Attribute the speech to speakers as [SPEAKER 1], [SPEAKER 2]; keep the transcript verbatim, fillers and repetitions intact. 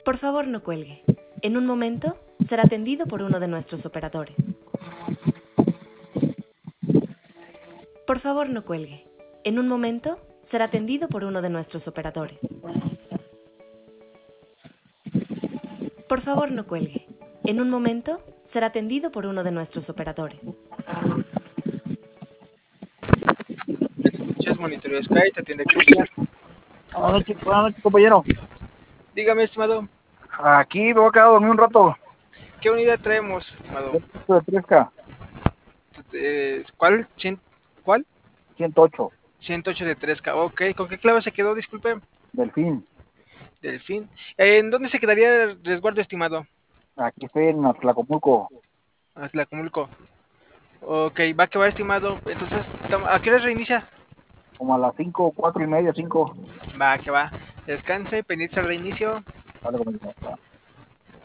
[SPEAKER 1] Por favor, no cuelgue. En un momento será atendido por uno de nuestros operadores. Por favor, no cuelgue. En un momento será atendido por uno de nuestros operadores. Por favor, no cuelgue. En un momento será atendido por uno de nuestros operadores.
[SPEAKER 2] Chess Monitoreo Sky, te atiende Cristian.
[SPEAKER 3] Buenas noches, buenas noches, compañero.
[SPEAKER 2] Dígame, estimado,
[SPEAKER 3] Aquí me voy a quedar a dormir un rato.
[SPEAKER 2] ¿qué unidad traemos, estimado?
[SPEAKER 3] De tres K,
[SPEAKER 2] Eh, ¿Cuál? ¿Cien- ¿Cuál?
[SPEAKER 3] ciento ocho,
[SPEAKER 2] ciento ocho de tres K. Ok, ¿con qué clave se quedó? Disculpe.
[SPEAKER 3] Delfín.
[SPEAKER 2] Delfín. Eh, ¿En dónde se quedaría el resguardo, estimado?
[SPEAKER 3] Aquí estoy en Atlacomulco,
[SPEAKER 2] Atlacomulco. Ok, va que va, estimado. Entonces, tam- ¿a qué hora reinicia?
[SPEAKER 3] como a las cinco, cuatro y media, cinco.
[SPEAKER 2] Va que va. Descanse, pendiente al reinicio.
[SPEAKER 3] Vale, compañero.